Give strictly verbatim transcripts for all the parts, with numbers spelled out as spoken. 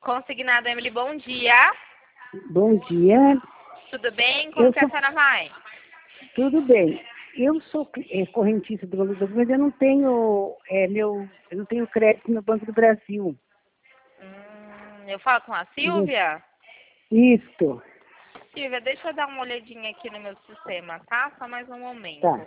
Consignado, Emily, bom dia. Bom dia. Tudo bem? Como Eu que sou... a senhora vai? Tudo bem. Eu sou é, correntista do Banco do Brasil, mas eu não tenho é, meu, eu não tenho crédito no Banco do Brasil. Hum, eu falo com a Silvia? Isto. Silvia, deixa eu dar uma olhadinha aqui no meu sistema, tá? Só mais um momento. Tá.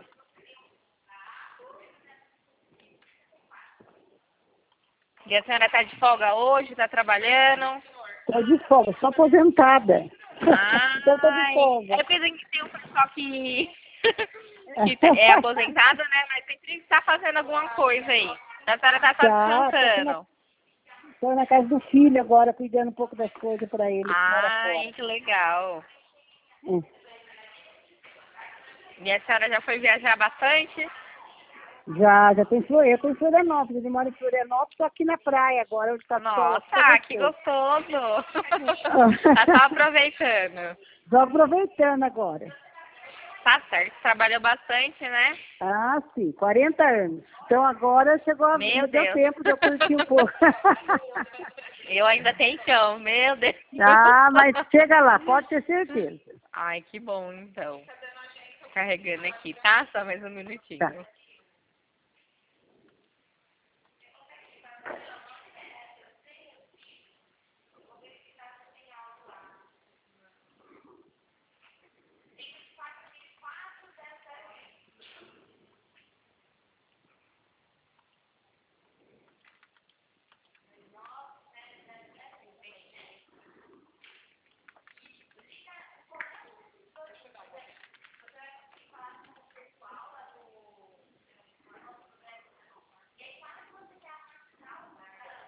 E a senhora tá de folga hoje? Tá trabalhando? Estou de folga, sou aposentada. Ah, Então estou de folga. é porque que tem um pessoal que, que tá- é aposentado, né? Mas sempre está fazendo alguma coisa aí. A senhora tá só Tá, descansando. estou na casa do filho agora, cuidando um pouco das coisas para ele, que mora Ai, fora. que legal. Hum. E a senhora já foi viajar bastante? Já, já tem Florianópolis, eu estou em Florianópolis, ele mora em Florianópolis, estou aqui na praia agora, onde está o sol. Nossa, que gostoso! Tá só aproveitando. Estou aproveitando agora. Tá certo, trabalhou bastante, né? Ah, sim, quarenta anos. Então agora chegou, a... Meu deu Deus. tempo de eu curtir um pouco. Eu ainda tenho chão, meu Deus. Ah, mas chega lá, pode ter certeza. Ai, que bom, então. Carregando aqui, tá? Só mais um minutinho. Tá.